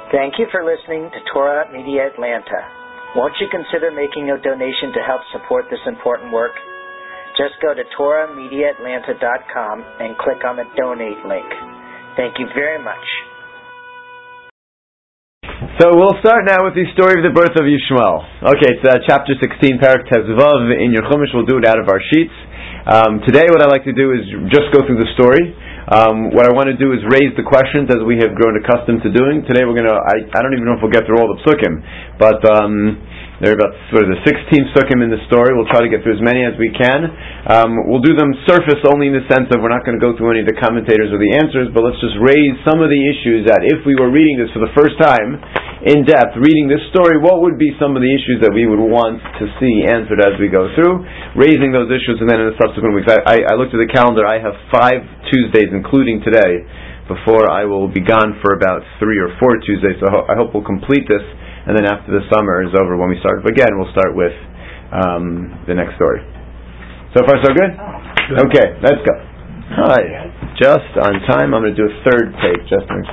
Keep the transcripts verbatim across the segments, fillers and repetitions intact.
Thank you for listening to Torah Media Atlanta. Won't you consider making a donation to help support this important work? Just go to torah media atlanta dot com and click on the donate link. Thank you very much. So we'll start now with the story of the birth of Yishmael. Okay, it's uh, chapter sixteen, Parak Tezvav in your Chumash. We'll do it out of our sheets. Um, today what I like to do is just go through the story. Um, what I want to do is raise the questions as we have grown accustomed to doing. Today we're going to, I, I don't even know if we'll get through all the psukim, but um, there are about what is it, sixteen psukim in the story. We'll try to get through as many as we can. Um, we'll do them surface only in the sense that we're not going to go through any of the commentators or the answers, but let's just raise some of the issues that if we were reading this for the first time, in depth, reading this story, what would be some of the issues that we would want to see answered as we go through, raising those issues, and then in the subsequent weeks. I, I, I looked at the calendar. I have five Tuesdays, including today, before I will be gone for about three or four Tuesdays, so I, ho- I hope we'll complete this, and then after the summer is over, when we start again, we'll start with um, the next story. So far, so good? Okay, let's go. Hi. Just on time. I'm going to do a third take, just in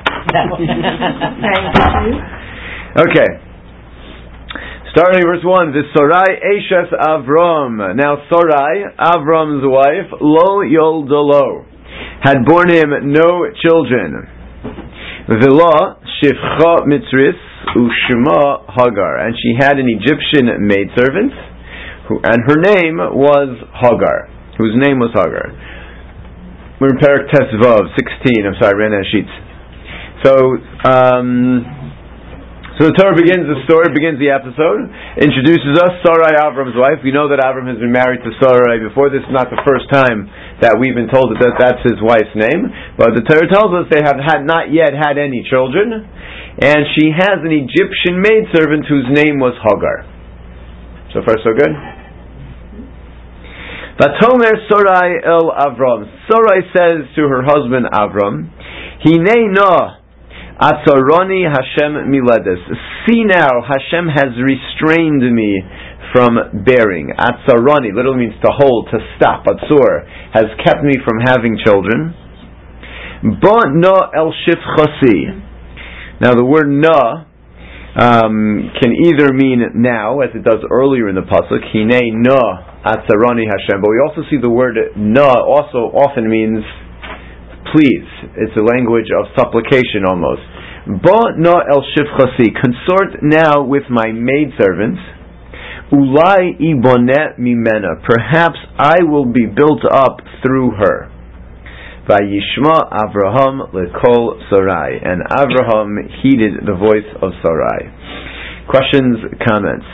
Okay. Starting verse one, the Sarai Eshes Avram. Now Sarai, Avram's wife, Lo Yoldalo, had borne him no children. V'lo Shifcha Mitzris Ushma Hagar, and she had an Egyptian maidservant, who, and her name was Hagar, whose name was Hagar. We're in Parak Tesvav sixteen. I'm sorry, I ran out of sheets. So, um, so the Torah begins the story, begins the episode, introduces us, Sarai, Avram's wife. We know that Avram has been married to Sarai before. This is not the first time that we've been told that that's his wife's name. But the Torah tells us they have had not yet had any children, and she has an Egyptian maidservant whose name was Hagar. So far, so good. Vatomer Sarai el Avram. Sarai says to her husband Avram, Hinei no atzaroni Hashem miledes. See now, Hashem has restrained me from bearing. Atzaroni literally means to hold, to stop. Atzur has kept me from having children. Bo no el shifchasi. Now the word no um, can either mean now, as it does earlier in the pasuk, Hinei no atzaroni Hashem. But we also see the word no also often means please. It's a language of supplication almost. Bo no el shifchasi, consort now with my maidservant. Ulai iboneh mimena, perhaps I will be built up through her. Vayishma Avraham lekol Sarai, and Avraham heeded the voice of Sarai. Questions, comments?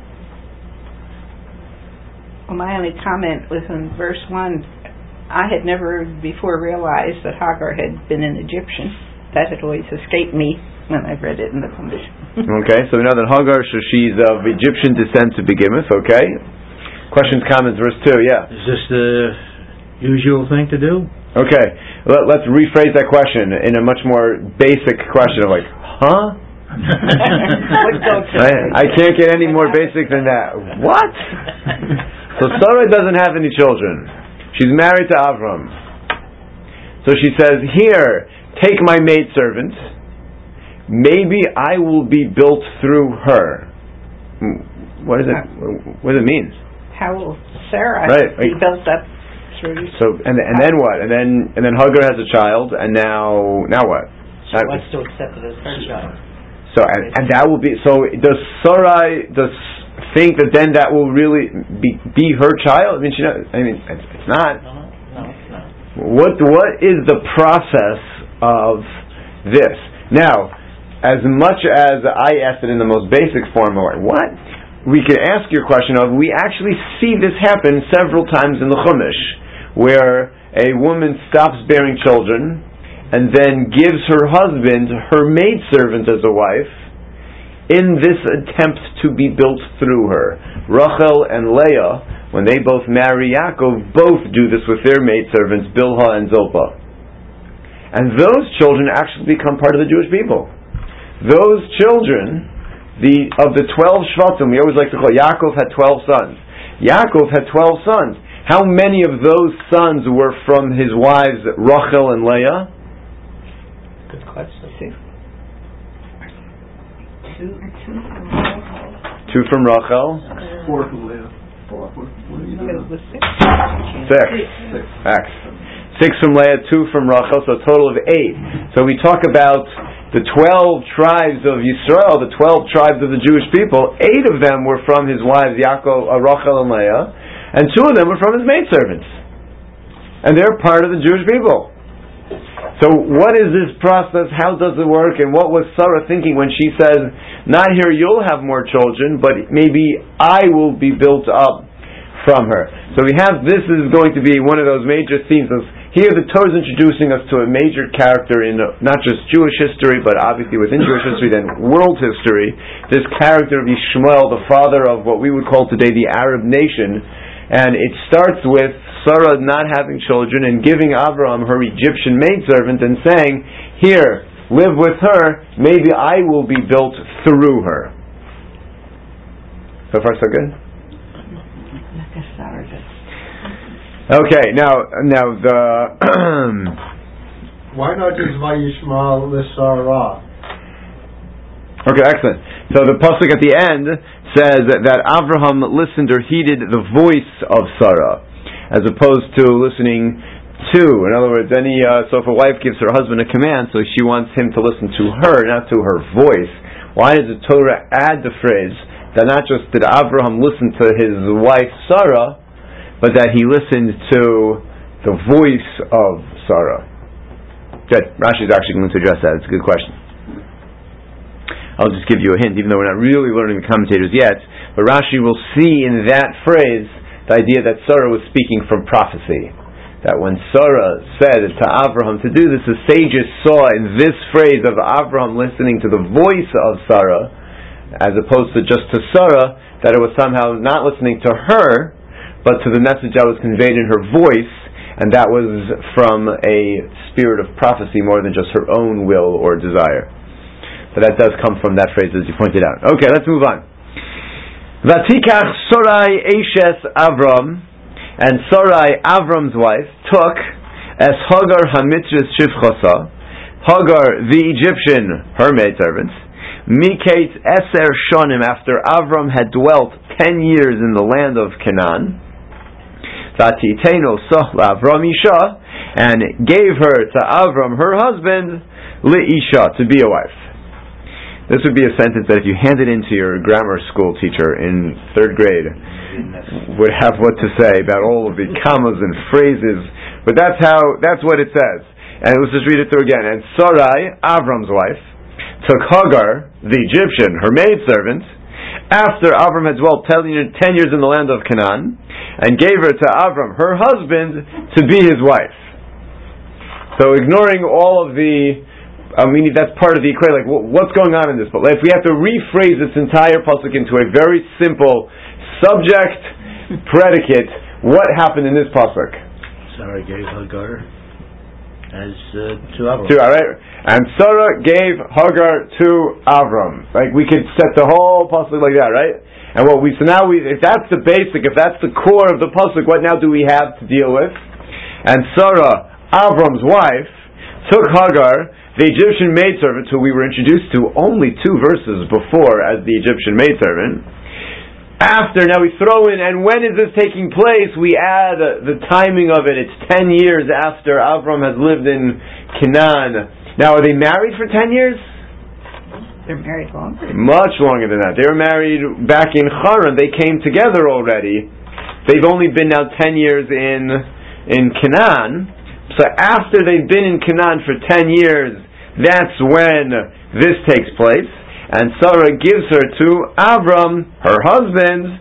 Well, my only comment was in verse one. I had never before realized that Hagar had been an Egyptian. That had always escaped me when I read it in the Chumash. Okay, so we know that Hagar, so she's of Egyptian descent to begin with, okay? Questions, comments, verse two, yeah. Is this the usual thing to do? Okay, Let, let's rephrase that question in a much more basic question of like, huh? I, I can't get any more basic than that. What? So Sarah doesn't have any children. She's married to Avram. So she says, here, take my maidservant. Maybe I will be built through her. What is it? What does it mean? How will Sarah right. be built up through? So and and then what? And then and then Hagar has a child, and now now what? She that wants to accept it as her child. So and, and that will be. So does Sarai does think that then that will really be be her child? I mean, she. I mean, it's, it's not. No, no, it's not. What what is the process of this now? As much as I asked it in the most basic form, or what? We could ask your question of, we actually see this happen several times in the Chumash, where a woman stops bearing children, and then gives her husband, her maidservant as a wife, in this attempt to be built through her. Rachel and Leah, when they both marry Yaakov, both do this with their maidservants, Bilhah and Zilpah. And those children actually become part of the Jewish people. Those children, the of the twelve Shvatim, we always like to call Yaakov had twelve sons. Yaakov had twelve sons. How many of those sons were from his wives Rachel and Leah? Good question. Two, two from Two from Rachel. Four from Leah. four. What are you So it doing? was six. Six. Six. X. Six from Leah, two from Rachel, so a total of eight. So we talk about the twelve tribes of Yisrael, the twelve tribes of the Jewish people. Eight of them were from his wives, Yaakov, uh, Rachel and Leah, and two of them were from his maidservants. And they're part of the Jewish people. So what is this process? How does it work? And what was Sarah thinking when she says, not here you'll have more children, but maybe I will be built up from her. So we have, this is going to be one of those major themes. Here the Torah is introducing us to a major character in uh, not just Jewish history, but obviously within Jewish history, then world history. This character of Yishmael, the father of what we would call today the Arab nation. And it starts with Sarah not having children and giving Abraham her Egyptian maidservant and saying, here, live with her, maybe I will be built through her. So far so good? Like a surrogate. Okay, now, now the... Why not just Vayishmael L'Sarah? Okay, excellent. So the pasuk at the end says that Avraham listened or heeded the voice of Sarah, as opposed to listening to. In other words, any uh, so if a wife gives her husband a command, so she wants him to listen to her, not to her voice. Why does the Torah add the phrase that not just did Avraham listen to his wife Sarah, but that he listened to the voice of Sarah? Good. Rashi is actually going to address that. It's a good question. I'll just give you a hint, even though we're not really learning the commentators yet. But Rashi will see in that phrase the idea that Sarah was speaking from prophecy. That when Sarah said to Avraham to do this, the sages saw in this phrase of Avraham listening to the voice of Sarah, as opposed to just to Sarah, that it was somehow not listening to her, but to the message that was conveyed in her voice, and that was from a spirit of prophecy more than just her own will or desire. So that does come from that phrase, as you pointed out. Okay, let's move on. Vatikach Sarai Eshes Avram, and Sarai, Avram's wife, took as Hagar Hamitzris Shivchosa, Hagar the Egyptian, her maidservant, Mikate Eser Shonim, after Avram had dwelt ten years in the land of Canaan, Vatiteno Sohla Avram Isha, and gave her to Avram, her husband, Li-Isha, to be a wife. This would be a sentence that if you handed into your grammar school teacher in third grade, would have what to say about all of the commas and phrases. But that's how, that's what it says. And let's just read it through again. And Sarai, Avram's wife, took Hagar, the Egyptian, her maidservant, after Avram had dwelt ten years in the land of Canaan, and gave her to Avram, her husband, to be his wife. So ignoring all of the I mean, that's part of the equation. Like, what's going on in this? But if we have to rephrase this entire pasuk into a very simple subject, predicate, what happened in this pasuk? Sarah gave Hagar as uh, to Avram. To, all right, and Sarah gave Hagar to Avram. Like, we could set the whole pasuk like that, right? And what we so now we if that's the basic, if that's the core of the pasuk, what now do we have to deal with? And Sarah, Avram's wife, took Hagar, the Egyptian maidservant, who we were introduced to only two verses before as the Egyptian maidservant. After, now we throw in, and when is this taking place? We add uh, the timing of it. It's ten years after Avram has lived in Canaan. Now, are they married for ten years? They're married longer. Much longer than that. They were married back in Haran. They came together already. They've only been now ten years in in Canaan. So after they've been in Canaan for ten years, that's when this takes place. And Sarah gives her to Avram, her husband,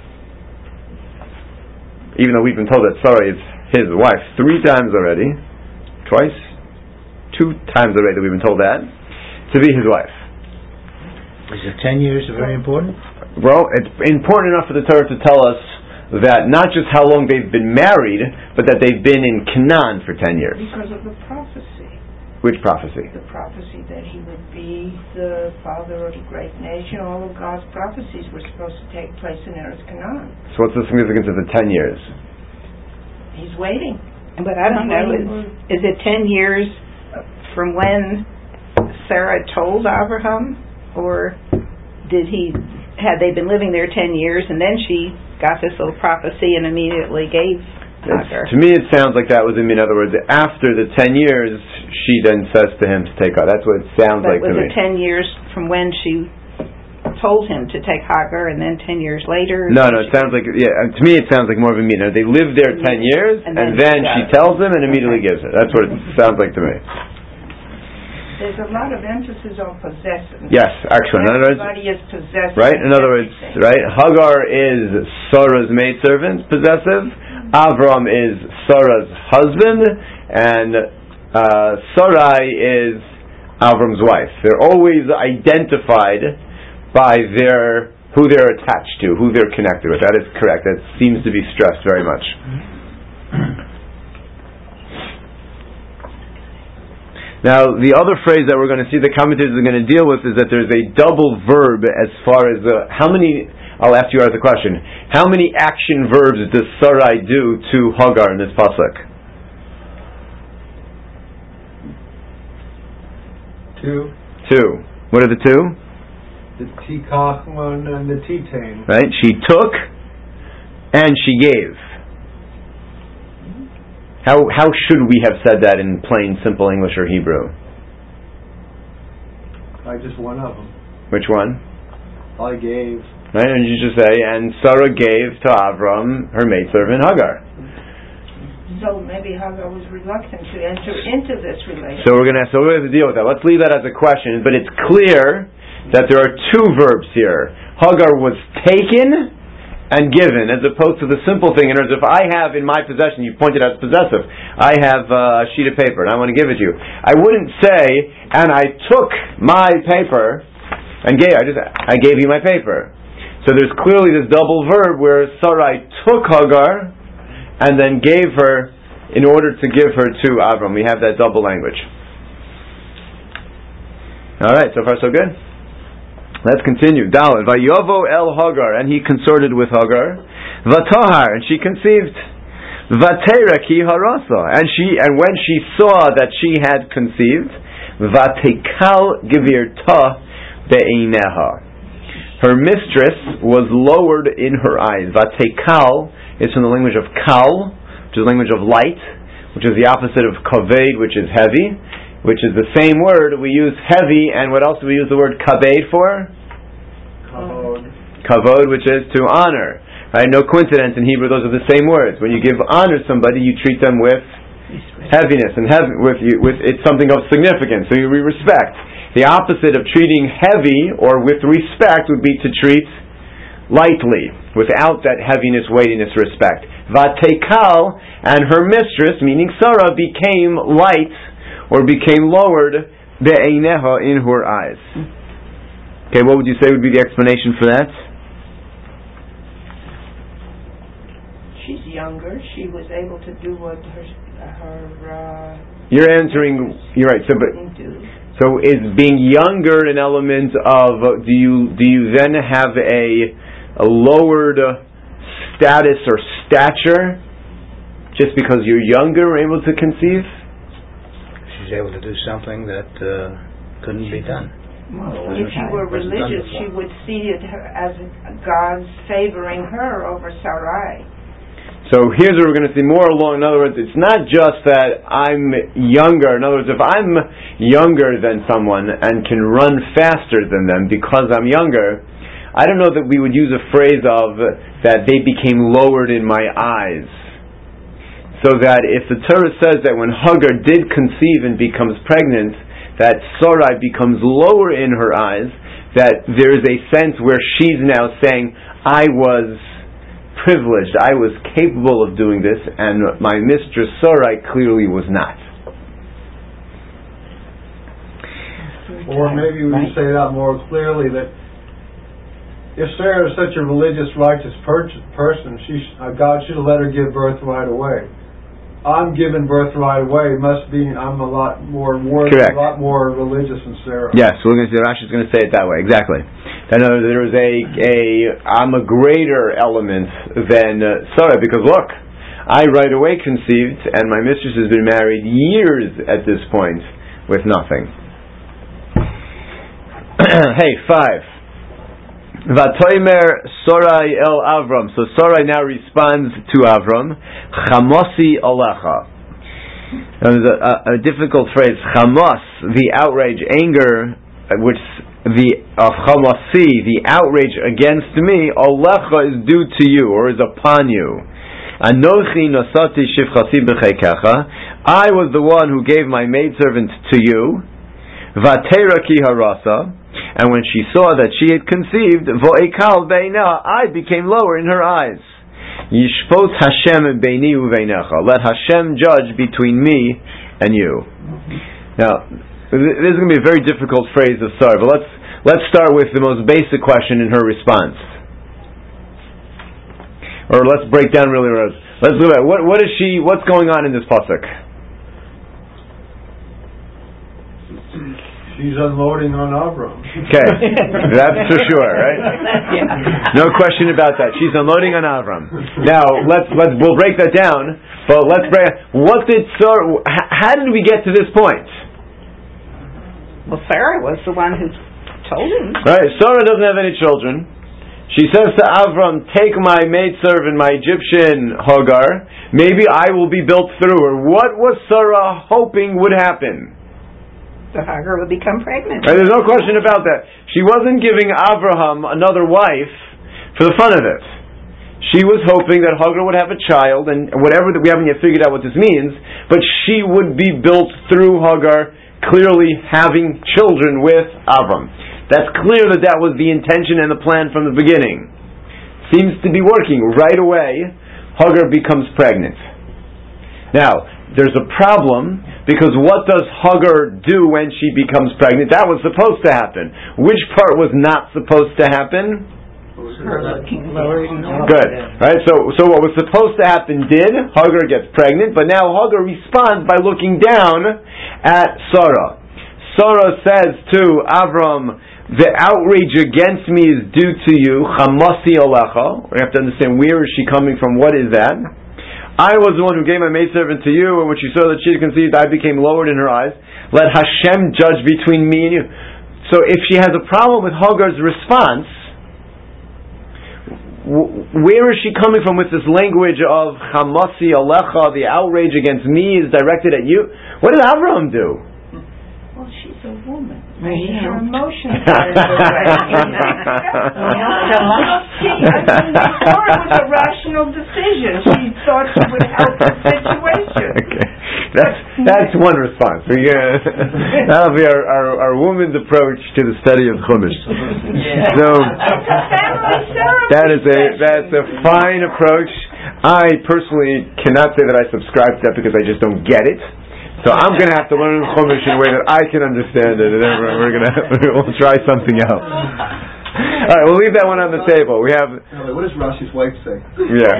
even though we've been told that Sarah is his wife three times already, twice, two times already we've been told that, to be his wife. Is the ten years very important? Well, it's important enough for the Torah to tell us that not just how long they've been married, but that they've been in Canaan for ten years. Because of the prophecy. Which prophecy? The prophecy that he would be the father of a great nation. All of God's prophecies were supposed to take place in Eretz Canaan. So what's the significance of the ten years? He's waiting. But I don't know, is, is it ten years from when Sarah told Abraham, or did he, had they been living there ten years and then she got this little prophecy and immediately gave Hagar? To me it sounds like that was, in other words, after the ten years, she then says to him to take her. That's what it sounds but like to me. was it ten years from when she told him to take Hagar and then ten years later? No, no, it sounds like, yeah, to me it sounds like more of a meaning. They lived there ten years and then, and then she it. tells him and immediately okay. gives her. That's what it sounds like to me. There's a lot of emphasis on possessiveness. Yes, actually. In other words, everybody is possessive. Right? In other words, right? Hagar is Sarah's maidservant, possessive. Avram is Sarah's husband, and uh, Sarai is Avram's wife. They're always identified by their who they're attached to, who they're connected with. That is correct. That seems to be stressed very much. Now, the other phrase that we're going to see the commentators are going to deal with is that there's a double verb as far as uh, how many, I'll ask you as a question, how many action verbs does Sarai do to Hagar in this pasuk? Two. Two. What are the two? The tikach one and the titain. Right? She took and she gave. How how should we have said that in plain, simple English or Hebrew? I just one of them. Which one? I gave. Right, and you just say, and Sarah gave to Avram her maidservant Hagar. So maybe Hagar was reluctant to enter into this relationship. So we're gonna so we're gonna deal with that. Let's leave that as a question, but it's clear that there are two verbs here. Hagar was taken and given, as opposed to the simple thing. In other words, if I have in my possession, you pointed out possessive, I have a sheet of paper and I want to give it to you. I wouldn't say, and I took my paper and gave, I just, I gave you my paper. So there's clearly this double verb where Sarai took Hagar and then gave her in order to give her to Avram. We have that double language. Alright, so far so good? Let's continue. Daled. Vayovo el Hagar, and he consorted with Hagar. Vatahar, and she conceived. Vatera ki harasa, and she, and when she saw that she had conceived, vatekal givir be'ineha. Her mistress was lowered in her eyes. Vatekal is from the language of kal, which is the language of light, which is the opposite of kaved, which is heavy, which is the same word we use heavy, and what else do we use the word kabed for? Kavod. Kavod, which is to honor. Right? No coincidence in Hebrew; those are the same words. When you give honor to somebody, you treat them with heaviness, and heavy, with you, with it's something of significance. So we respect. The opposite of treating heavy or with respect would be to treat lightly, without that heaviness, weightiness, respect. Vatekal, and her mistress, meaning Sarah, became light, or became lowered, be'eineha, in her eyes. Okay, what would you say would be the explanation for that? She's younger. She was able to do what her her. Uh, you're answering. You're right. So, but do. so is being younger an element of? Do you do you then have a a lowered status or stature just because you're younger, able to conceive? She's able to do something that uh, couldn't be done. Well, if she were religious, she would see it as God's favoring her over Sarai. So here's what we're going to see more along. In other words, it's not just that I'm younger. In other words, if I'm younger than someone and can run faster than them because I'm younger, I don't know that we would use a phrase of that they became lowered in my eyes. So that if the Torah says that when Hagar did conceive and becomes pregnant, that Sarai becomes lower in her eyes, that there is a sense where she's now saying, I was privileged, I was capable of doing this, and my mistress Sarai clearly was not. Or maybe we right? say that more clearly, that if Sarah is such a religious, righteous per- person, she sh- uh, God should have let her give birth right away. I'm giving birth right away. It must be I'm a lot more worthy, a lot more religious than Sarah. Yes, we're going to say Rashi's going to say it that way. Exactly. That uh, there is a a I'm a greater element than uh, Sarah, because look, I right away conceived, and my mistress has been married years at this point with nothing. Hey, five. Vatoimer Sarai el Avram. So Sarai now responds to Avram. Chamosi Olecha. That was a, a, a difficult phrase. Chamos, the outrage, anger, which the of Chamosi, the outrage against me, Olecha is due to you or is upon you. Anochi nosati shivchasi b'cheikecha. I was the one who gave my maidservant to you. Vatera ki harasa. And when she saw that she had conceived, vo'ekal beina, I became lower in her eyes. Yishpot Hashem beini uveinecha. Let Hashem judge between me and you. Now, this is going to be a very difficult phrase of Sarah, but let's let's start with the most basic question in her response. Or let's break down really. Let's look at what what is she? What's going on in this pasuk? She's unloading on Avram. Okay, that's for sure, right? No question about that. She's unloading on Avram. Now let's let's we'll break that down. But let's break. What did Sarah? How did we get to this point? Well, Sarah was the one who told him. Right, Sarah doesn't have any children. She says to Avram, "Take my maidservant, my Egyptian Hagar. Maybe I will be built through her." What was Sarah hoping would happen? The Hagar would become pregnant. Right, there's no question about that. She wasn't giving Avraham another wife for the fun of it. She was hoping that Hagar would have a child, and whatever that we haven't yet figured out what this means, but she would be built through Hagar, clearly having children with Avram. That's clear that that was the intention and the plan from the beginning. Seems to be working. Right away, Hagar becomes pregnant. Now, there's a problem, because what does Hagar do when she becomes pregnant? That was supposed to happen. Which part was not supposed to happen? Good. Right? So, so what was supposed to happen did. Hagar gets pregnant, but now Hagar responds by looking down at Sarah. Sarah says to Avram, the outrage against me is due to you. Chamasi Olecha. We have to understand, where is she coming from? What is that? I was the one who gave my maidservant to you, and when she saw that she had conceived, I became lowered in her eyes. Let Hashem judge between me and you. So if she has a problem with Hagar's response, where is she coming from with this language of Chamasi Alecha, the outrage against me is directed at you? What did Avraham do? Well, she's a woman. Maybe Her helped. emotions are in the right. See, I mean, before it was a rational decision. She thought she would help the situation. Okay. That's that's one response. We, uh, that'll be our, our, our woman's approach to the study of Chumash. So that is a that's a fine approach. I personally cannot say that I subscribe to that because I just don't get it. So I'm going to have to learn Chumash in a way that I can understand it, and then we're, we're going to we'll try something else. All right, we'll leave that one on the table. We have. What does Rashi's wife say? Yeah.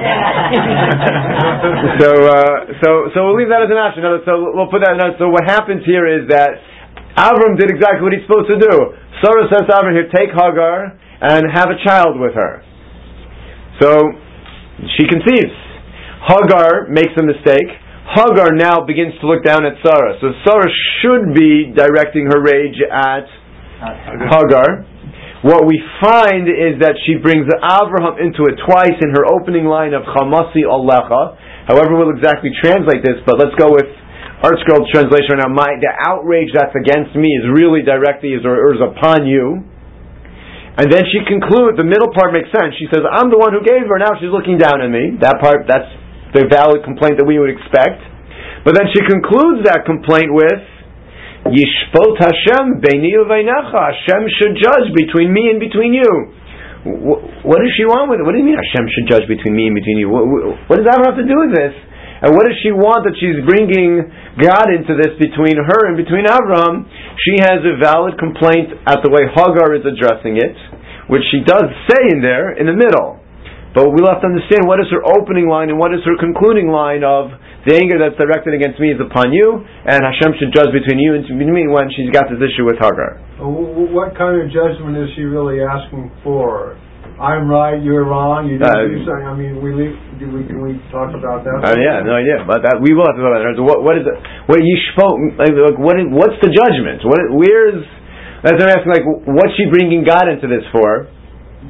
so uh, so so we'll leave that as an option. So we'll put that. So what happens here is that Avram did exactly what he's supposed to do. Sarah says to Avram, "Here, take Hagar and have a child with her." So she conceives. Hagar makes a mistake. Hagar now begins to look down at Sarah. So Sarah should be directing her rage at Hagar. What we find is that she brings Avraham into it twice in her opening line of Chamasi Alecha. However, we'll exactly translate this, but let's go with ArtScroll translation right now. My, the outrage that's against me is really directly is, or, or is upon you. And then she concludes, the middle part makes sense. She says, I'm the one who gave her, now she's looking down at me. That part, that's the valid complaint that we would expect. But then she concludes that complaint with Yishpot Hashem beini uveinecha. Hashem should judge between me and between you. What does she want with it? What do you mean Hashem should judge between me and between you? What, what does that have to do with this? And what does she want that she's bringing God into this between her and between Avraham? She has a valid complaint at the way Hagar is addressing it, which she does say in there, in the middle. But we'll have to understand what is her opening line and what is her concluding line of the anger that's directed against me is upon you, and Hashem should judge between you and between me when she's got this issue with Hagar. What kind of judgment is she really asking for? I'm right, you're wrong, you didn't uh, do something. I mean, we leave, do we, can we talk about that? Uh, yeah, no idea. But that, we will have to talk about that. So what, what is it? What you spoke? Like, what is, what's the judgment? What? Where's? As I'm asking, like, what's she bringing God into this for?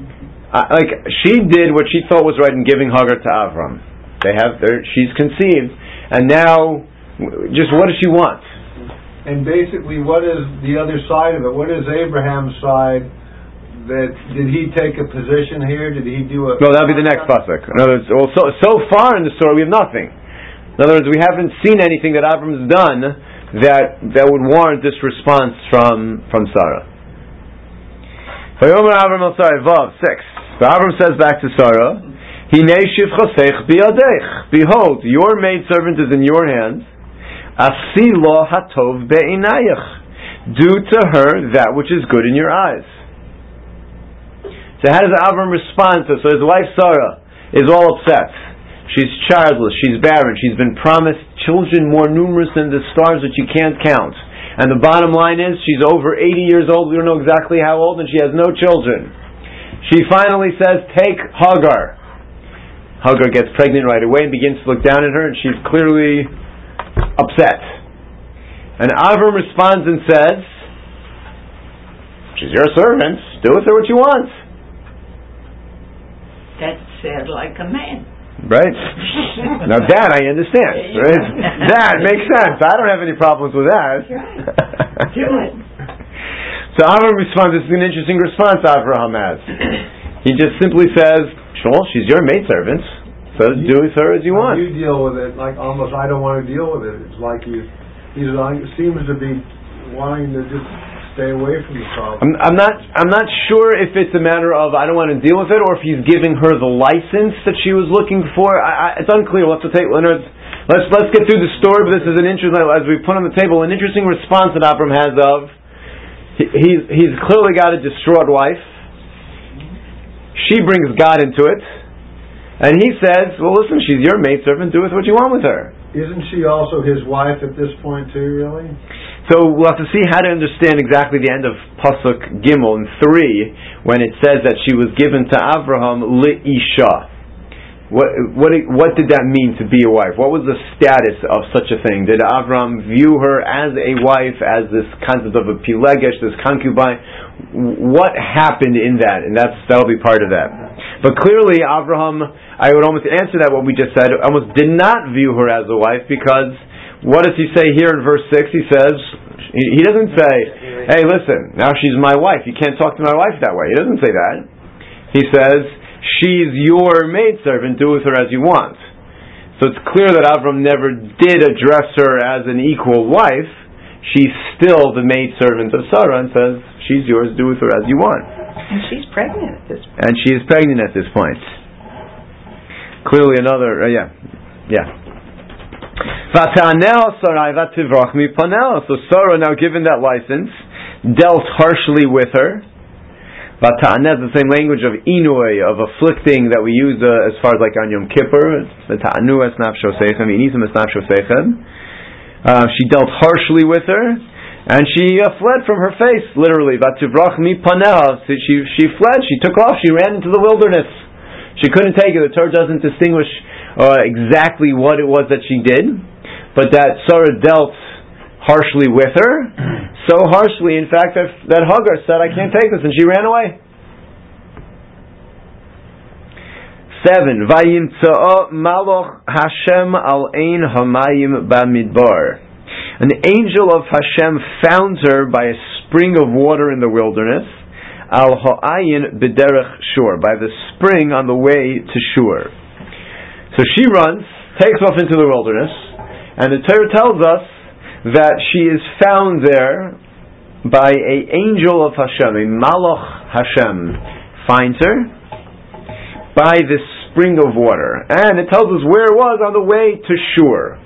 uh, like she did what she thought was right in giving Hagar to Avram. They have their, she's conceived, and now, just what does she want? And basically, what is the other side of it? What is Abraham's side? That did he take a position here? Did he do a? No, that'll be the next pasuk. In other words, well, so so far in the story we have nothing. In other words, we haven't seen anything that Avram's done that that would warrant this response from from Sarah. Vayomer Avram el Sarai Vav six. So Avram says back to Sarah, Hinei shivchasech biyadech. Behold, your maidservant is in your hands. Asi lo hatov be'inayach. Do to her that which is good in your eyes. So how does Avram respond to? So his wife Sarah is all upset. She's childless, she's barren, she's been promised children more numerous than the stars that you can't count. And the bottom line is, she's over eighty years old, we don't know exactly how old, and she has no children. She finally says, take Hagar. Hagar gets pregnant right away and begins to look down at her, and she's clearly upset. And Avram responds and says, she's your servant, do with her what you want. That said like a man. Right? Now that I understand. Right? That makes sense. I don't have any problems with that. That's right. Do it. So Avram responds, this is an interesting response Avraham has. He just simply says, sure, she's your maidservant, so you, do with her as you want. You deal with it like almost I don't want to deal with it. It's like he, he seems to be wanting to just stay away from the problem. I'm, I'm not. I'm not sure if it's a matter of I don't want to deal with it, or if he's giving her the license that she was looking for. I, I, it's unclear. We'll have to take. Let's let's get through the story. But this is an interesting, as we put on the table, an interesting response that Avram has of. He, he's he's clearly got a distraught wife. She brings God into it, and he says, "Well, listen, she's your maidservant. Do with what you want with her." Isn't she also his wife at this point too? Really? So we'll have to see how to understand exactly the end of Pasuk Gimel in three, when it says that she was given to Avraham li'isha. What what what did that mean to be a wife? What was the status of such a thing? Did Avraham view her as a wife, as this concept of a pilegesh, this concubine? What happened in that? And that's that'll be part of that. But clearly, Avraham, I would almost answer that what we just said, almost did not view her as a wife, because what does he say here in verse six? He says, he, he doesn't say, hey, listen, now she's my wife. You can't talk to my wife that way. He doesn't say that. He says, she's your maidservant. Do with her as you want. So it's clear that Avram never did address her as an equal wife. She's still the maidservant of Sarah and says, she's yours. Do with her as you want. And she's pregnant at this point. And she is pregnant at this point. Clearly another, uh, yeah, yeah. So Sarah, now given that license, dealt harshly with her. Vata'aneh is the same language of inui, of afflicting, that we use uh, as far as like on Yom Kippur. Vata'anu es nafsho seichem, inisem es nafsho seichem. She dealt harshly with her, and she uh, fled from her face, literally. Vativrach mi paneh. She she fled. She took off. She ran into the wilderness. She couldn't take it. The Torah doesn't distinguish uh, exactly what it was that she did, but that Sarah dealt harshly with her, so harshly, in fact, that, that Hagar said, I can't take this, and she ran away. Seven. Vayimtza'o Maloch Hashem al ein hamayim bamidbar. An angel of Hashem found her by a spring of water in the wilderness, al ha'ayin b'derech Shur, by the spring on the way to Shur. So she runs, takes off into the wilderness, and the Torah tells us that she is found there by an angel of Hashem, a Malach Hashem, finds her by this spring of water. And it tells us where it was, on the way to Shur.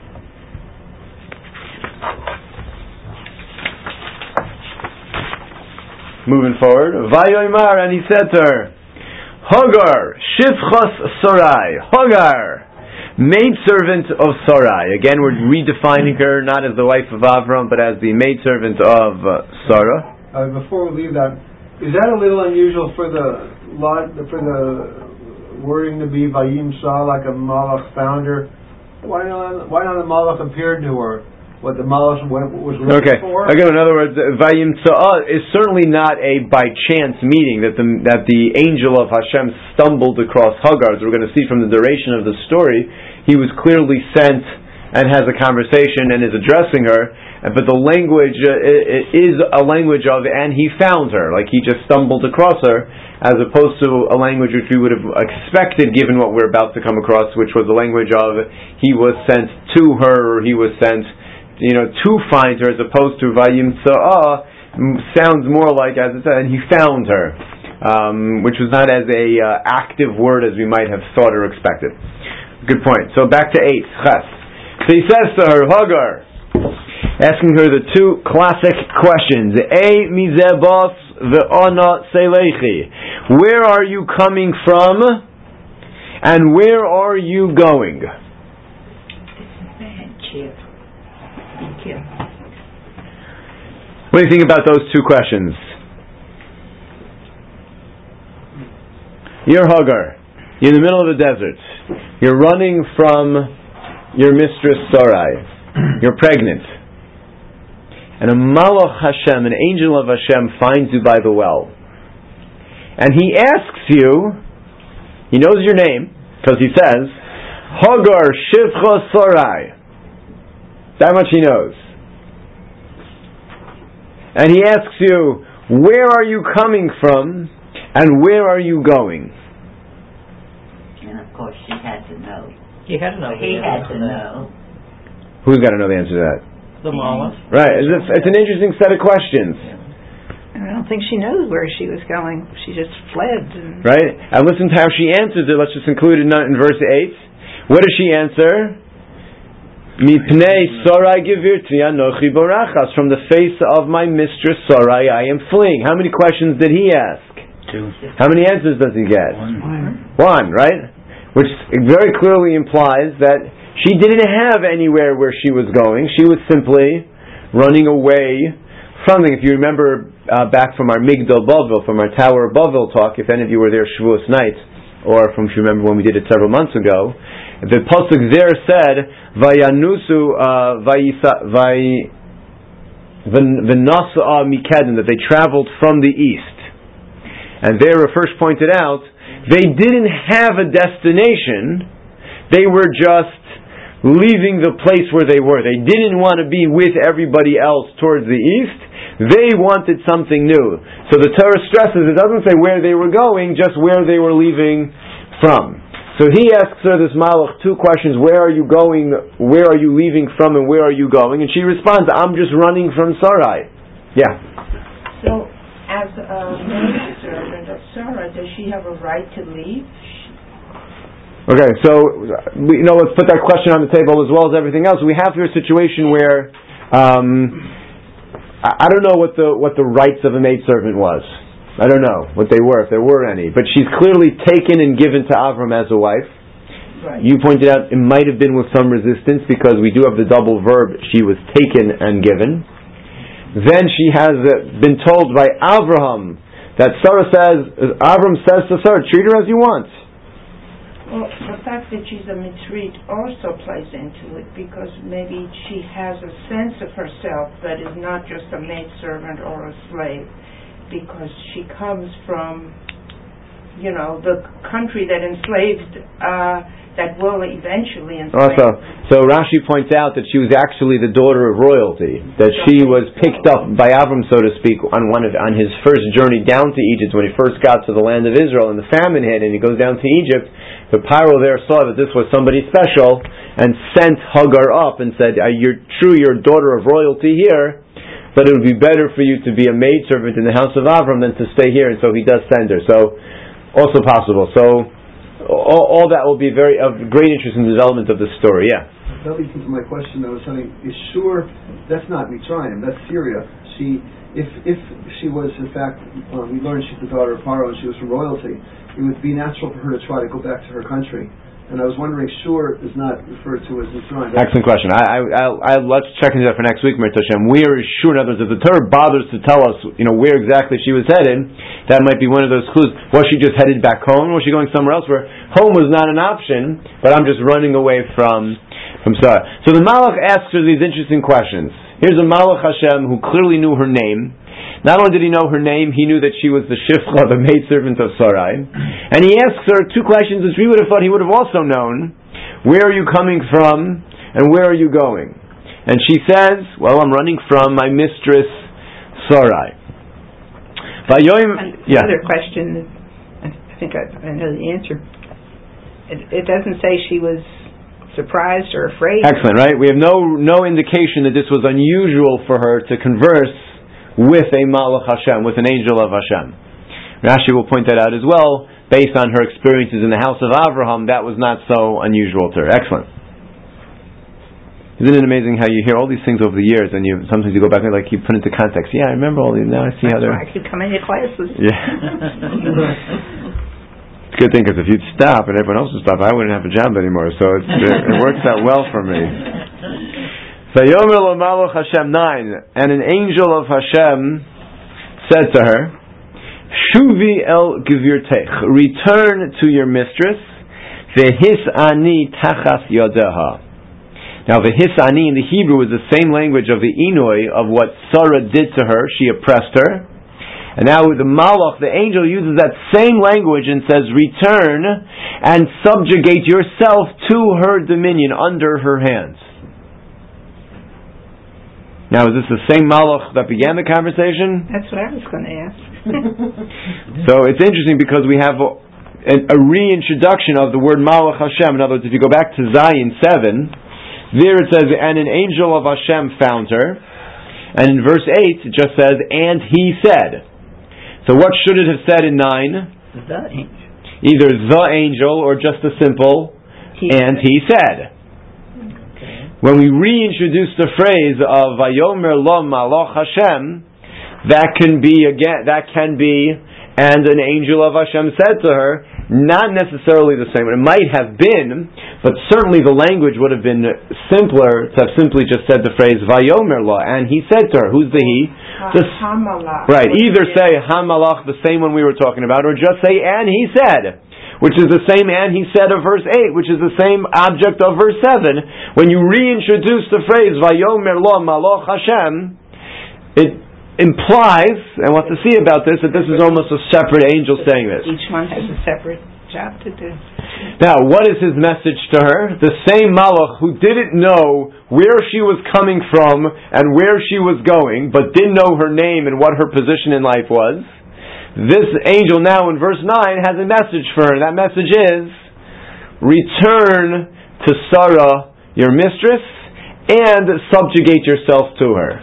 Moving forward, Vayoymar, and he said to her, Hagar, Shivchas Sarai, Hagar, maidservant of Sarai. Again, we're redefining her not as the wife of Avram, but as the maidservant of uh, Sarah. Uh, before we leave that, is that a little unusual for the for the wording to be Vayim Sa, like a Malach found her? Why not? Why not a Malach appeared to her? what the Malach was looking okay. for? Okay. In other words, Vayimtza'a is certainly not a by chance meeting that the that the angel of Hashem stumbled across Hagar. As we're going to see from the duration of the story, he was clearly sent and has a conversation and is addressing her. But the language uh, is a language of, and he found her, like he just stumbled across her, as opposed to a language which we would have expected given what we're about to come across, which was a language of he was sent to her, or he was sent, you know, to find her, as opposed to Vayimtza'a sounds more like, as it said, and he found her, um, which was not as a uh, active word as we might have thought or expected. Good point. So back to eight, Ches. So he says to her, Hagar, asking her the two classic questions. A mizebos ve'ona selechi. Where are you coming from, and where are you going? What do you think about those two questions? You're Hagar. You're in the middle of the desert. You're running from your mistress Sarai. You're pregnant. And a Malach Hashem, an angel of Hashem, finds you by the well. And he asks you, he knows your name, because he says, Hagar Shivcha Sarai. That much he knows. And he asks you, where are you coming from, and where are you going? And of course she had to know. He had to know. He had to know. Who's got to know the answer to that? The Malach. Right, it's, it's an interesting set of questions. I don't think she knows where she was going. She just fled. And right? And listen to how she answers it. Let's just include it in verse eight. What does she answer? Mipnei Sarai gevirti anochi borachas. From the face of my mistress Sarai I am fleeing. How many questions did he ask? Two. How many answers does he get? One. One, right? Which very clearly implies that she didn't have anywhere where she was going. She was simply running away from them. If you remember uh, back from our Migdal Bavel, from our Tower of Bavel talk, if any of you were there Shavuos night, or from if you remember when we did it several months ago, the pasuk there said, "Vayanusu v'nasa'a mikeden," that they traveled from the east. And there, it first pointed out, they didn't have a destination. They were just leaving the place where they were. They didn't want to be with everybody else towards the east. They wanted something new. So the Torah stresses, it doesn't say where they were going, just where they were leaving from. So he asks her, this Malach, two questions. Where are you going? Where are you leaving from? And where are you going? And she responds, I'm just running from Sarai. Yeah. So, as a maidservant of Sarah, does she have a right to leave? Okay, so we, you know, let's put that question on the table as well as everything else. We have here a situation where um, I, I don't know what the what the rights of a maidservant was. I don't know what they were, if there were any. But she's clearly taken and given to Avram as a wife. Right. You pointed out it might have been with some resistance because we do have the double verb, she was taken and given. Then she has uh, been told by Avraham that Sarah says, Avram says to Sarah, treat her as you want. Well, the fact that she's a Mitzrit also plays into it, because maybe she has a sense of herself that is not just a maidservant or a slave, because she comes from, you know, the country that enslaved, uh, that will eventually enslave. Also, so Rashi points out that she was actually the daughter of royalty, that she was picked up by Avram, so to speak, on one of, on his first journey down to Egypt, when he first got to the land of Israel, and the famine hit, and he goes down to Egypt. The Paro there saw that this was somebody special, and sent Hagar up and said, you're true, you're a daughter of royalty here, but it would be better for you to be a maidservant in the house of Avram than to stay here, and so he does send her. So, also possible. So, all, all that will be very of great interest in the development of the story. Yeah. That leads into my question. I was saying, is sure that's not Mitzrayim, that's Syria. She, if if she was in fact, um, we learned she's the daughter of Paro and she was from royalty, it would be natural for her to try to go back to her country. And I was wondering, Shur is not referred to as Mitzrayim. Excellent question. I, I, I, I, let's check into that for next week, Mir Hashem. Where is Shur? In other words, if the Torah bothers to tell us, you know, where exactly she was headed, that might be one of those clues. Was she just headed back home, or was she going somewhere else? Where home was not an option, but I'm just running away from From Sarah. So the Malach asks her these interesting questions. Here's a Malach Hashem who clearly knew her name. Not only did he know her name, he knew that she was the Shifcha, the maidservant of Sarai. And he asks her two questions which we would have thought he would have also known. Where are you coming from, and where are you going? And she says, well, I'm running from my mistress Sarai. And the yeah. other question, I think I, I know the answer. It, it doesn't say she was surprised or afraid. Excellent, right? We have no no indication that this was unusual for her to converse with a Malach Hashem, with an angel of Hashem. Rashi will point that out as well. Based on her experiences in the house of Avraham, that was not so unusual to her. Excellent. Isn't it amazing how you hear all these things over the years, and you sometimes you go back and like you put into context. Yeah, I remember all these. Now I see That's how they're. I could come into classes. Yeah. It's a good thing because if you'd stop and everyone else would stop, I wouldn't have a job anymore. So it's, it, it works out well for me. Vayomer lo Malach Hashem nine, and an angel of Hashem said to her, "Shuvi el gvirtech, return to your mistress. Vehis ani tachas yodeha." Now, the Hisani in the Hebrew is the same language of the Inoi of what Sarah did to her. She oppressed her. And now the Malach, the angel, uses that same language and says, return and subjugate yourself to her dominion, under her hands. Now, is this the same Malach that began the conversation? That's what I was going to ask. So it's interesting because we have a, a reintroduction of the word Malach Hashem. In other words, if you go back to Zion seven, there it says, and an angel of Hashem found her. And in verse eight, it just says, and he said. So what should it have said in nine? The angel. Either the angel or just a simple, he and said. he said. Okay. When we reintroduce the phrase of Vayomer lo Malach Hashem, that can be again, that can be, and an angel of Hashem said to her, not necessarily the same. It might have been, but certainly the language would have been simpler to have simply just said the phrase Vayomer lo, and he said to her. Who's the he? Ha- Hamalach. Right. Either say Hamalach, the same one we were talking about, or just say and he said, which is the same and he said of verse eight, which is the same object of verse seven. When you reintroduce the phrase Vayomer lo Malach Hashem, it implies, and what to see about this, that this is almost a separate angel saying this. Each one has a separate job to do. Now, what is his message to her? The same Malach who didn't know where she was coming from and where she was going, but didn't know her name and what her position in life was. This angel now in verse nine has a message for her. That message is, return to Sarah, your mistress, and subjugate yourself to her.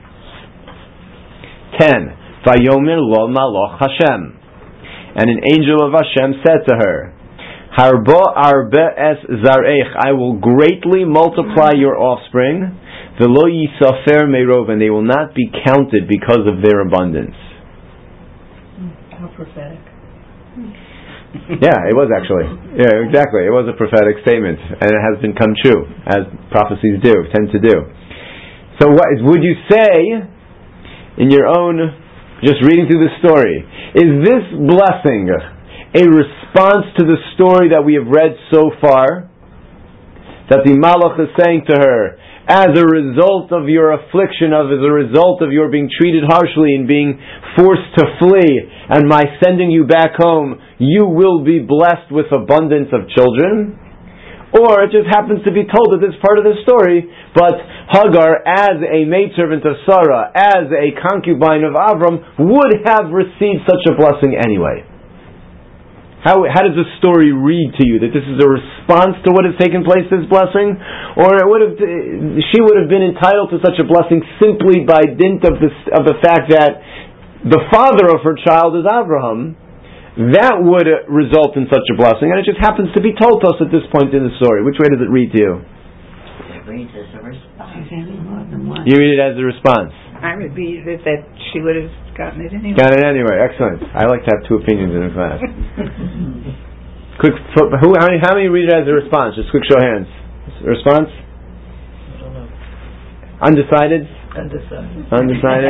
ten. Vayomer lo Malach Hashem. And an angel of Hashem said to her, Harba arbe es zareich, I will greatly multiply your offspring, velo yisafer merov, and they will not be counted because of their abundance. How prophetic. Yeah, it was actually. Yeah, exactly. It was a prophetic statement, and it has been come true, as prophecies do, tend to do. So what would you say, in your own, just reading through the story, is this blessing a response to the story that we have read so far? That the Malach is saying to her, as a result of your affliction, of as a result of your being treated harshly and being forced to flee, and my sending you back home, you will be blessed with abundance of children? Or it just happens to be told at this part of the story, but Hagar, as a maidservant of Sarah, as a concubine of Avram, would have received such a blessing anyway. How, how does the story read to you? That this is a response to what has taken place, this blessing? Or it would have, she would have been entitled to such a blessing simply by dint of, this, of the fact that the father of her child is Abraham. That would result in such a blessing, and it just happens to be told to us at this point in the story. Which way does it read to you? It reads as a response. You read it as a response. I would be that, that she would have gotten it anyway. Got it anyway. Excellent. I like to have two opinions in a class. Quick, who? How many? How many read it as a response? Just quick show of hands. Response? I don't know. Undecided. Undecided. Undecided?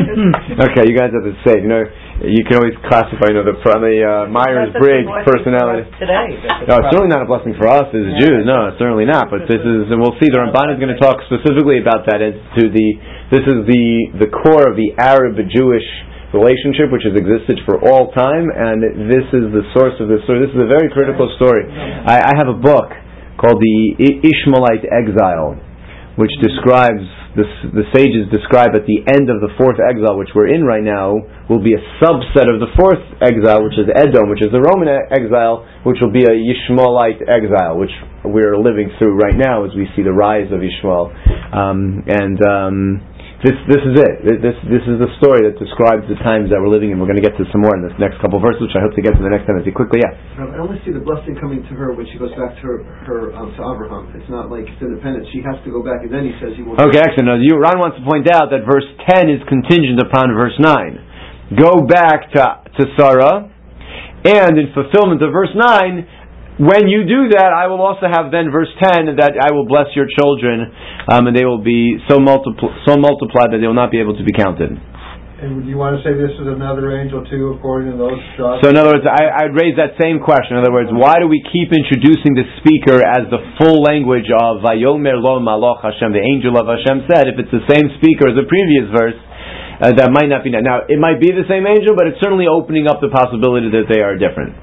Okay, you guys have to say. You know, you can always classify, you know, the, from the uh, Myers-Briggs personality. Today. No, it's certainly not a blessing for us as yeah. Jews. No, it's certainly not. But this is, and we'll see. The Ramban is going to talk specifically about that. As to the, this is the the core of the Arab-Jewish relationship, which has existed for all time, and this is the source of this story. This is a very critical story. I, I have a book called the Ishmaelite Exile, which describes the, the sages describe at the end of the fourth exile, which we're in right now, will be a subset of the fourth exile, which is Edom, which is the Roman exile, which will be a Ishmaelite exile, which we're living through right now as we see the rise of Ishmael. Um, and um, this this is it. This this is the story that describes the times that we're living in. We're going to get to some more in this next couple of verses, which I hope to get to the next time. Quickly, yeah. I only see the blessing coming to her when she goes back to her, her um, to Abraham. It's not like it's independent. She has to go back, and then he says he will. Okay, excellent. Now, you, Ron wants to point out that verse ten is contingent upon verse nine. Go back to to Sarah, and in fulfillment of verse nine, when you do that, I will also have then verse ten that I will bless your children, um, and they will be so multipl- so multiplied that they will not be able to be counted. And do you want to say this is another angel too, according to those shots? So in other words, I, I'd raise that same question. In other words, why do we keep introducing the speaker as the full language of Vayomer lo Malach Hashem, the angel of Hashem said, if it's the same speaker as the previous verse? Uh, that might not be now. It might be the same angel, but it's certainly opening up the possibility that they are different.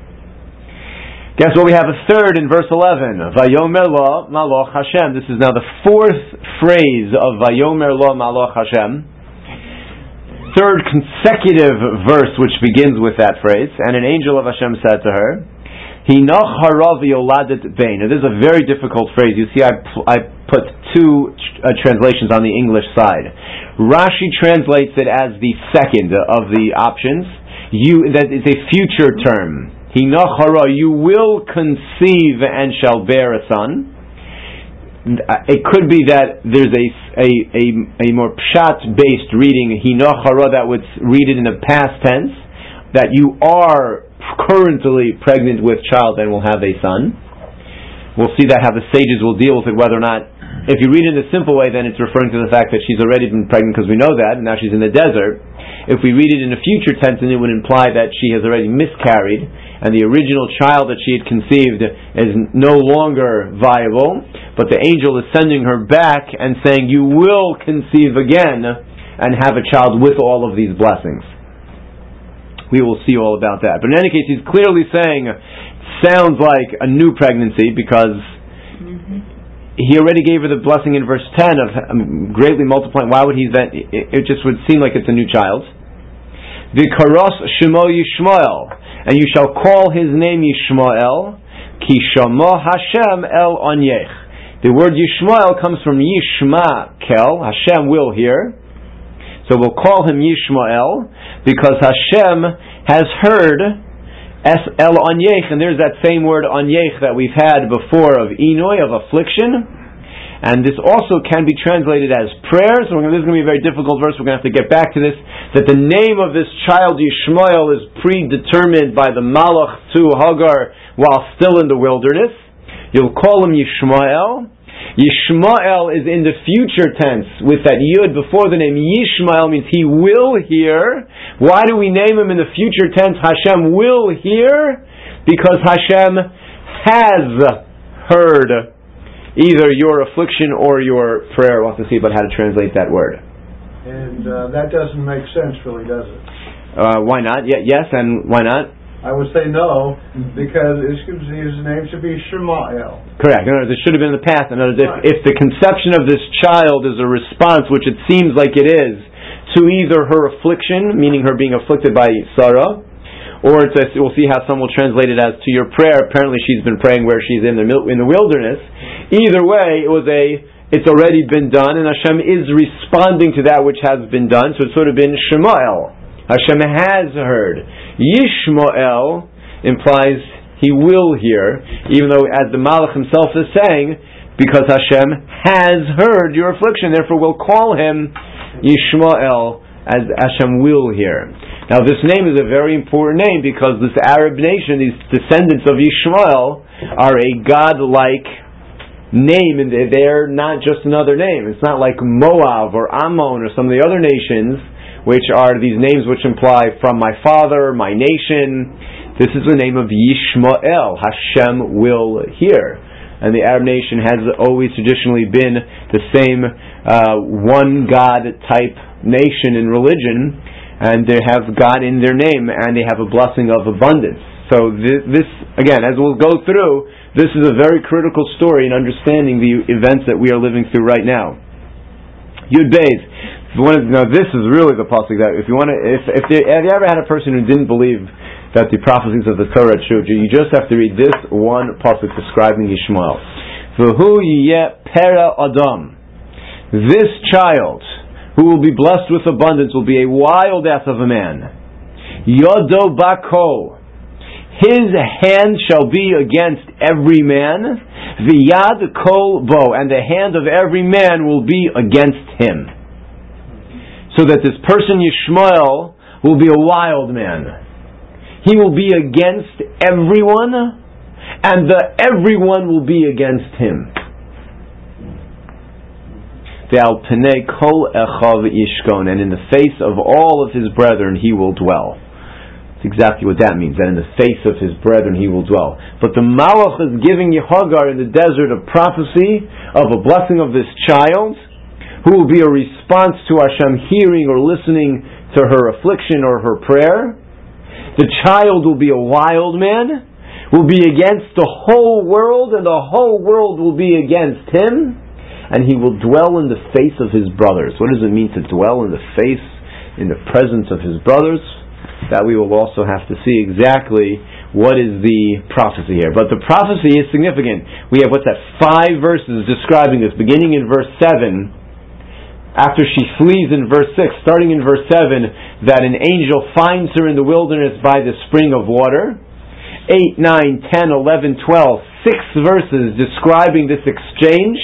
Guess what? We have a third in verse eleven. Vayomer lo Malach Hashem. This is now the fourth phrase of Vayomer lo Malach Hashem. Third consecutive verse which begins with that phrase. And an angel of Hashem said to her, Hinach harav yoladet bein. Now this is a very difficult phrase. You see, I, I put two uh, translations on the English side. Rashi translates it as the second of the options. You, that is a future term. Hinach hara, you will conceive and shall bear a son. It could be that there's a a a, a more pshat-based reading, Hinach hara, that would read it in the past tense, that you are currently pregnant with child and will have a son. We'll see that how the sages will deal with it, whether or not, if you read it in a simple way, then it's referring to the fact that she's already been pregnant because we know that, and now she's in the desert. If we read it in a future tense, then it would imply that she has already miscarried, and the original child that she had conceived is no longer viable, but the angel is sending her back and saying, you will conceive again and have a child with all of these blessings. We will see all about that. But in any case, he's clearly saying, sounds like a new pregnancy, because mm-hmm. he already gave her the blessing in verse ten of um, greatly multiplying. Why would he then? It, it just would seem like it's a new child. V'karos shemo Yishmael, and you shall call his name Yishmael, ki shamo Hashem el onyech. The word Yishmael comes from Yishma kel, Hashem will hear. So we'll call him Yishmael, because Hashem has heard Es El Onyech, and there's that same word Onyech that we've had before of Inoy, of affliction. And this also can be translated as prayer. So we're gonna, this is going to be a very difficult verse. We're going to have to get back to this. That the name of this child Yishmael is predetermined by the Malach to Hagar while still in the wilderness. You'll call him Yishmael. Yishmael is in the future tense with that yud before the name. Yishmael means he will hear. Why do we name him in the future tense? Hashem will hear because Hashem has heard either your affliction or your prayer. We'll have to see about how to translate that word. And uh, that doesn't make sense, really, does it? Uh, why not? Yeah, yes, and why not? I would say no, because his name should be Shemael. Correct. In other words, it should have been in the past. In other words, if, if the conception of this child is a response, which it seems like it is, to either her affliction, meaning her being afflicted by Sarah, or it's a, we'll see how some will translate it as to your prayer. Apparently she's been praying where she's in the in the wilderness. Either way, it was a, it's already been done, and Hashem is responding to that which has been done, so it's sort of been Shemael. Hashem has heard. Yishmael implies he will hear, even though as the Malach himself is saying, because Hashem has heard your affliction, therefore we'll call him Yishmael, as Hashem will hear. Now this name is a very important name because this Arab nation, these descendants of Yishmael, are a God-like name, and they're not just another name. It's not like Moab or Ammon or some of the other nations, which are these names which imply from my father, my nation. This is the name of Yishmael. Hashem will hear. And the Arab nation has always traditionally been the same uh, one God type nation in religion, and they have God in their name, and they have a blessing of abundance. So this, this again, as we'll go through, this is a very critical story in understanding the events that we are living through right now. Yud Beis. Now this is really the pasuk that if you want to, if if, there, have you ever had a person who didn't believe that the prophecies of the Torah are true, you just have to read this one pasuk describing Yishmael. V'hu yeh pera adam. This child, who will be blessed with abundance, will be a wild ass of a man. Yodo bako. His hand shall be against every man. V'yad kol bo. And the hand of every man will be against him. So that this person, Yishmael, will be a wild man. He will be against everyone, and the everyone will be against him. Ve'al penei kol echav yishkon, and in the face of all of his brethren he will dwell. That's exactly what that means, that in the face of his brethren he will dwell. But the Malach is giving Hagar in the desert a prophecy of a blessing of this child, who will be a response to Hashem hearing or listening to her affliction or her prayer. The child will be a wild man, will be against the whole world, and the whole world will be against him, and he will dwell in the face of his brothers. What does it mean to dwell in the face, in the presence of his brothers? That we will also have to see exactly what is the prophecy here. But the prophecy is significant. We have, what's that, five verses describing this, beginning in verse seven, after she flees in verse six, starting in verse seven, that an angel finds her in the wilderness by the spring of water. eight, nine, ten, eleven, twelve, six verses describing this exchange.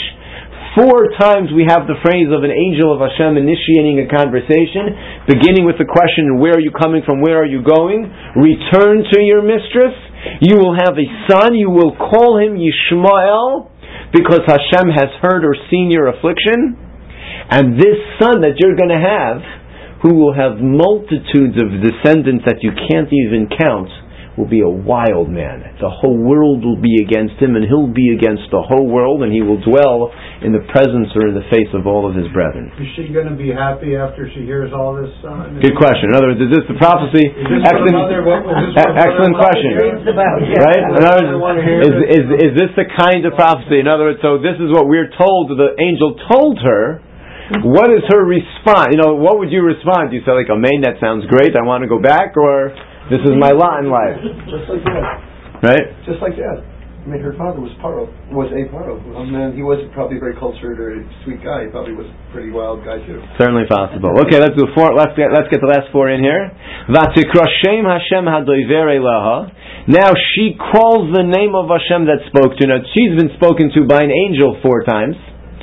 Four times we have the phrase of an angel of Hashem initiating a conversation, beginning with the question, where are you coming from, where are you going? Return to your mistress. You will have a son, you will call him Yishmael, because Hashem has heard or seen your affliction. And this son that you're going to have, who will have multitudes of descendants that you can't even count, will be a wild man. The whole world will be against him, and he'll be against the whole world, and he will dwell in the presence or in the face of all of his brethren. Is she going to be happy after she hears all this? Uh, Good question. In other words, is this the prophecy? Is this excellent mother, what, is this excellent question. Right? In other words, is, is, is this the kind of prophecy? In other words, so this is what we're told, the angel told her. What is her response? You know, what would you respond? Do you say like, amen, that sounds great, I want to go back, or this is my lot in life? Just like that. Right? Just like that. I mean, her father was Paro, was a Paro. I mean, he wasn't probably a very cultured or sweet guy. He probably was a pretty wild guy too. Certainly possible. Okay, let's do four. Let's get let's get the last four in here. V'atikrashem Hashem hadoiver elaha. Now she calls the name of Hashem that spoke to her. Now she's been spoken to by an angel four times.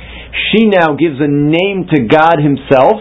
She now gives a name to God Himself,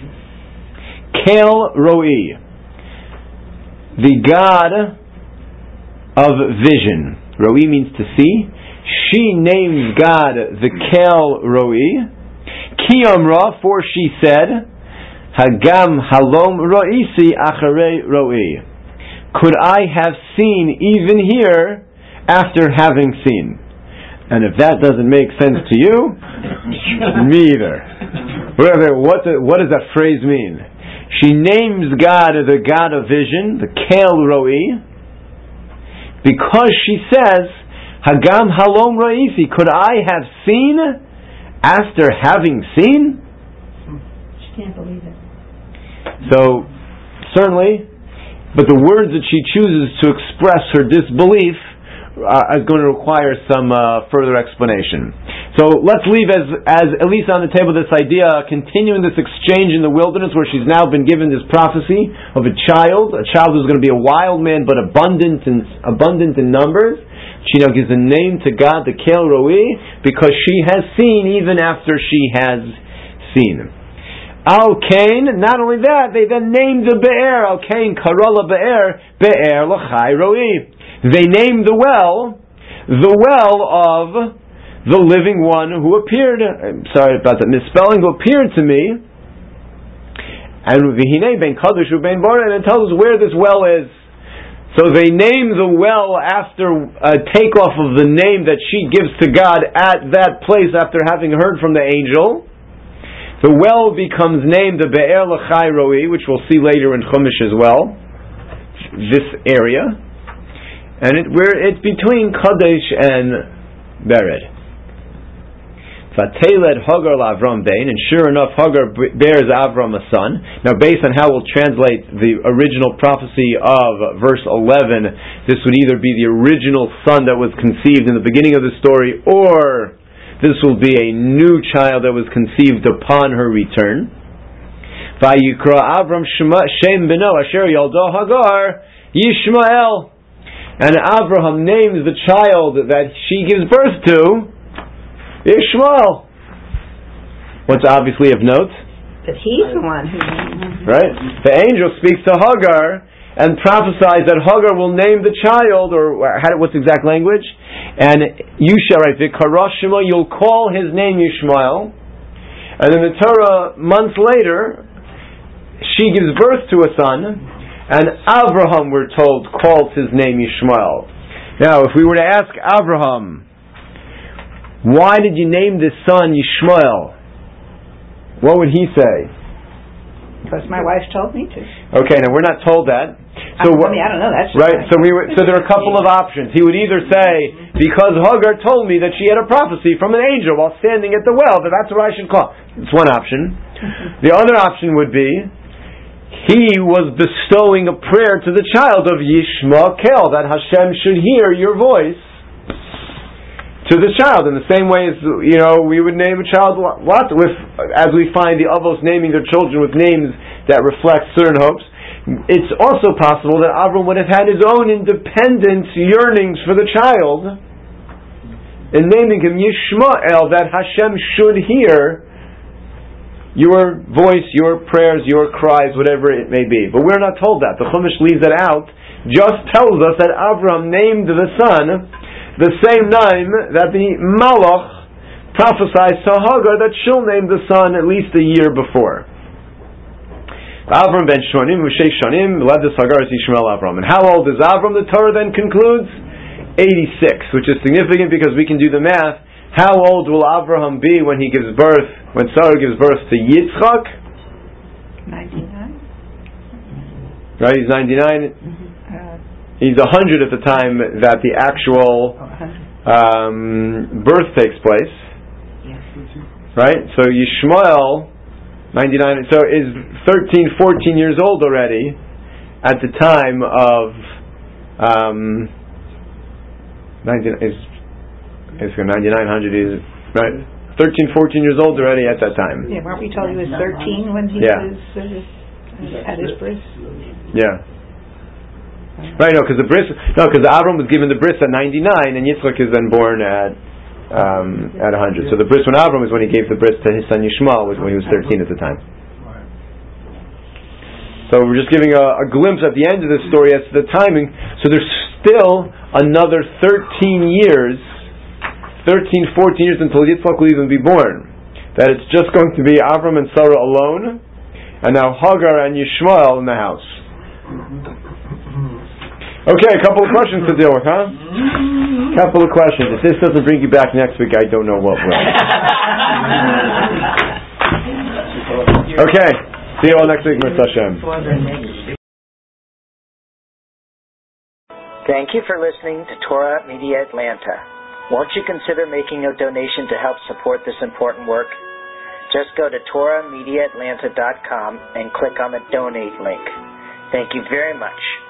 Kel Roi, the God of vision. Roi means to see. She names God the Kel Roi. Ki Amra, for she said, Hagam Halom Roisi Acharei Roi. Could I have seen even here after having seen? And if that doesn't make sense to you, me either. What, what does that phrase mean? She names God the God of vision, the Kel Roi, because she says, Hagam Halom Ra'isi, could I have seen after having seen? She can't believe it. So, certainly, but the words that she chooses to express her disbelief Uh, is going to require some uh, further explanation. So let's leave as, as at least on the table this idea, continuing this exchange in the wilderness where she's now been given this prophecy of a child, a child who's going to be a wild man but abundant in, abundant in numbers. She now gives a name to God, the Kel Roi, because she has seen even after she has seen. Al Kain, not only that, they then named the Be'er, Al Kain, Karola Be'er, Be'er L'chai Roi. They named the well, the well of the living one who appeared, I'm sorry about that misspelling, who appeared to me, and v'hinei ben kadosh u'ben boren, and it tells us where this well is. So they name the well after a takeoff of the name that she gives to God at that place after having heard from the angel. The well becomes named the Be'er L'chai Roi, which we'll see later in Chumash as well. This area, and it, where it's between Kadesh and Bered. Vateled Hagar L'Avram Bein, and sure enough, Hagar bears Avram a son. Now, based on how we'll translate the original prophecy of verse eleven, this would either be the original son that was conceived in the beginning of the story, or this will be a new child that was conceived upon her return. Vayikra Avram Shem Beno Asher Yaldo Hagar Yishmael, and Abraham names the child that she gives birth to Ishmael. What's obviously of note? That he's the one who... Right? The angel speaks to Hagar and prophesies that Hagar will name the child, or what's the exact language? And you shall write, V'karashima, you'll call his name Yishmael. And in the Torah, months later, she gives birth to a son, and Abraham, we're told, calls his name Yishmael. Now, if we were to ask Abraham, why did you name this son Yishmael? What would he say? Because my wife told me to. Okay, now we're not told that. So I, mean, I don't know. That's right. So we were, so there are a couple of options. He would either say, because Hagar told me that she had a prophecy from an angel while standing at the well, that that's what I should call. It's one option. The other option would be, he was bestowing a prayer to the child of Yishmael, that Hashem should hear your voice to the child, in the same way as, you know, we would name a child what with, as we find the avos naming their children with names that reflect certain hopes. It's also possible that Avram would have had his own independent yearnings for the child, and naming him Yishmael, that Hashem should hear your voice, your prayers, your cries, whatever it may be. But we're not told that. The Chumash leaves it out. Just tells us that Avram named the son the same name that the Malach prophesies to Hagar that she'll name the son at least a year before. Avram ben Shonim, Moshe Shonim, Ledis Hagar Yishmael Avram. And how old is Avram? The Torah then concludes eighty-six, which is significant because we can do the math. How old will Avraham be when he gives birth, when Sarah gives birth to Yitzchak? ninety-nine. Right, he's ninety-nine. Mm-hmm. He's a hundred at the time that the actual um, birth takes place. Yes. Right? So Yishmael, ninety-nine, so is thirteen, fourteen years old already at the time of um, ninety-nine, is, is ninety-nine hundred, is, right? thirteen, fourteen years old already at that time. Yeah, weren't we told he was thirteen when he yeah. was uh, at his bris? Yeah. Right, no, because the bris, no, because Avram was given the bris at ninety-nine, and Yitzchak is then born at um, at one hundred. So the bris when Avram is when he gave the bris to his son Yishmael, was when he was thirteen at the time. So we're just giving a, a glimpse at the end of this story as to the timing. So there's still another thirteen years, thirteen, fourteen years until Yitzchak will even be born. That it's just going to be Avram and Sarah alone, and now Hagar and Yishmael in the house. Okay, a couple of questions to deal with, huh? A couple of questions. If this doesn't bring you back next week, I don't know what will. Okay, see you all next week, Mister Hashem. Thank you for listening to Torah Media Atlanta. Won't you consider making a donation to help support this important work? Just go to Torah Media Atlanta dot com and click on the donate link. Thank you very much.